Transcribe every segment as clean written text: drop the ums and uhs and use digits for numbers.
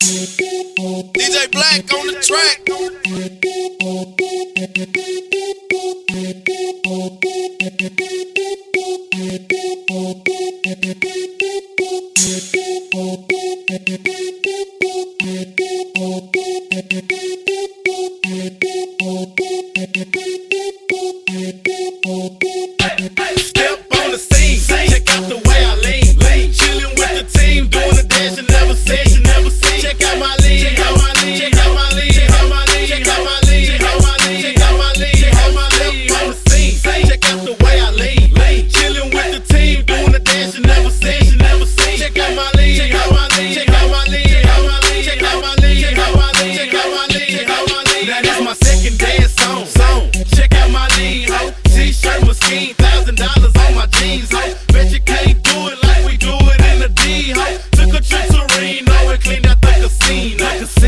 DJ Black on the track. Step on the scene, check out the way I lean. Chillin' with the team, doing the dance you never seen. Check out my lean, check out my lean, check out my lean, check out my lean, check out my lean, check out my lean, check out my lean, check out my lean. On the scene, check out the way I lean. Chillin' with the team, doing the dance you never seen. Check out my lean, check out my lean, check out my lean, check out my lean, check out my lean, check out my lean, check out my lean, check out my lean. Now this my second dance song. Check out my lean, ho. T-shirt, Moschino, $1,000 on my jeans, ho. Bet you can't do it like we do it in the D, ho. Took a trip to Reno and cleaned out the casino.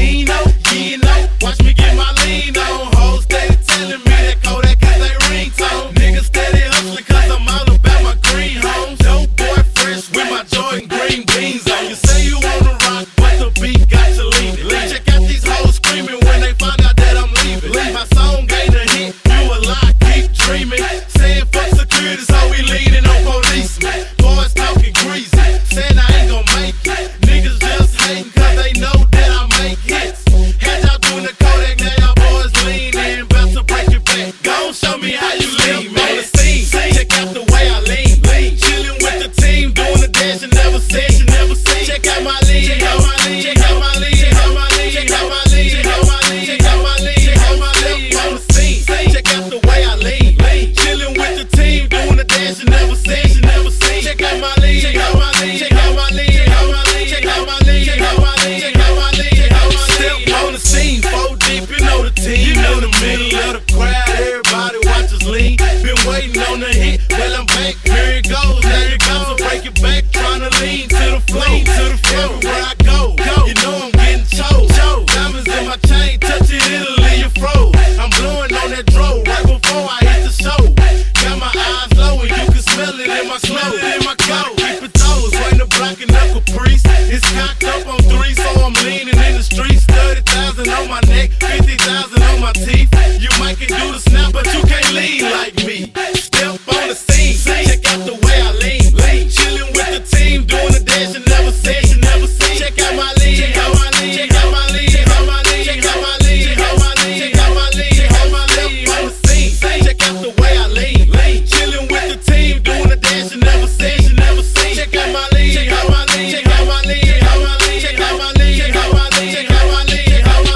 You know, watch me get my lean on. Hoes steady telling me that Kodak is they ringtone. Niggas steady hustling cause I'm all about my green homes. Dope boy fresh with my Jordan green beans on. You say you wanna rock, but the beat got you leaning. Check out these hoes screaming when they find out that I'm leaving. My song ain't a hit, you a lie, keep dreaming. Saying fuck security, so we leaning on policemen. Boys talking greasy, saying I ain't gon' make it. Niggas just hating cause they know that I make hits. Had y'all doing the Kodak, now y'all boys leaning. About to break it back, gon' show me how you lean, man. On the scene, check out the way I lean. Chillin' with the team, doing the dance you never seen. Check out my lean, check out my lean, check out my lean, check out my lean, check out my lean, check out my lean, check out my lean, check out my lean. On the scene, check out the way I lean. Chillin' with the team, doing the dance you never seen. Check out my lean, check out my lean, check out my lean, check out my lean, check out my lean, check out my lean, check out my lean, check out my lean. Step on the scene, 4 deep, you know the team. You know the middle of the crowd, everybody watch us lean. Been waiting on the hit, well I'm back, here it goes. Now you got to break it back, tryna lean to the flow, everywhere I go. You know I'm getting chose. Diamonds in my chain, touch it, it'll leave you froze. I'm blowing on that dro right before I hit the show. Got my eyes low and you can smell it in my clothes. Keep it toes, waiting to block and up Caprice. It's cocked up on 3, so I'm leaning in the streets. 30,000 on my neck, 50,000 on my teeth. You might can do the snap, but you can't lean like me. Step on the scene, check out the way I lean. Chillin' with the team, doing the dance you never seen. Check out my lean, check out my lean, check out my lean, check out my lean, check out my lean, check out my lean, check out my lean, check out my lean. On the scene, check out the way I lean. Chillin' with the team, doing the dance you never seen. Check out my lean, check out my lean, check out my lean, check out my lean, check out my lean, check out my lean, check out my lean, check out my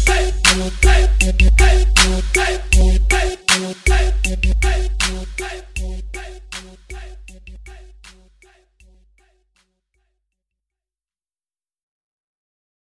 lean.